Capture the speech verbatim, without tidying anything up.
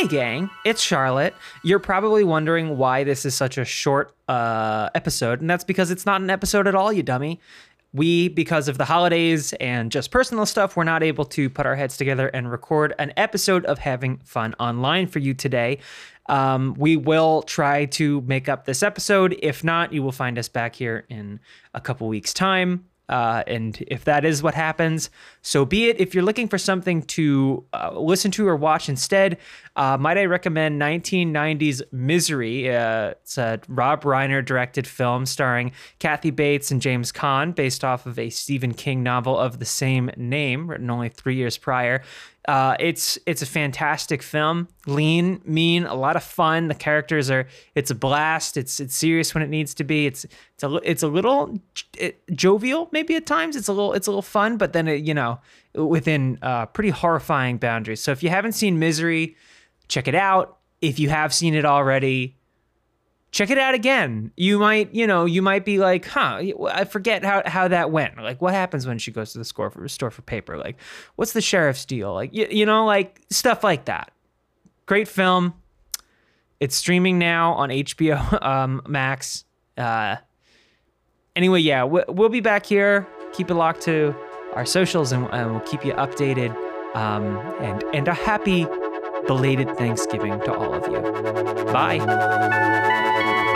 Hey gang, it's Charlotte. You're probably wondering why this is such a short uh, episode, and that's because it's not an episode at all, you dummy. We, because of the holidays and just personal stuff, we're not able to put our heads together and record an episode of Having Fun Online for you today. Um, we will try to make up this episode. If not, you will find us back here in a couple weeks' time. Uh, and if that is what happens, so be it. If you're looking for something to uh, listen to or watch instead, uh, might I recommend nineteen nineties Misery? Uh, it's a Rob Reiner directed film starring Kathy Bates and James Caan, based off of a Stephen King novel of the same name, written only three years prior. Uh, it's it's a fantastic film, lean, mean, a lot of fun. The characters are, it's a blast. It's it's serious when it needs to be. It's it's a it's a little it, jovial maybe at times. It's a little it's a little fun, but then it, you know, within uh, pretty horrifying boundaries. So if you haven't seen Misery, check it out. If you have seen it already, check it out again. You might, you know, you might be like, huh, I forget how, how that went. Like, what happens when she goes to the store for, store for paper? Like, what's the sheriff's deal? Like, you, you know, like stuff like that. Great film. It's streaming now on H B O um, Max. Uh, anyway, yeah, we'll, we'll be back here. Keep it locked to our socials, and, and we'll keep you updated. Um, and, and a happy belated Thanksgiving to all of you. Bye.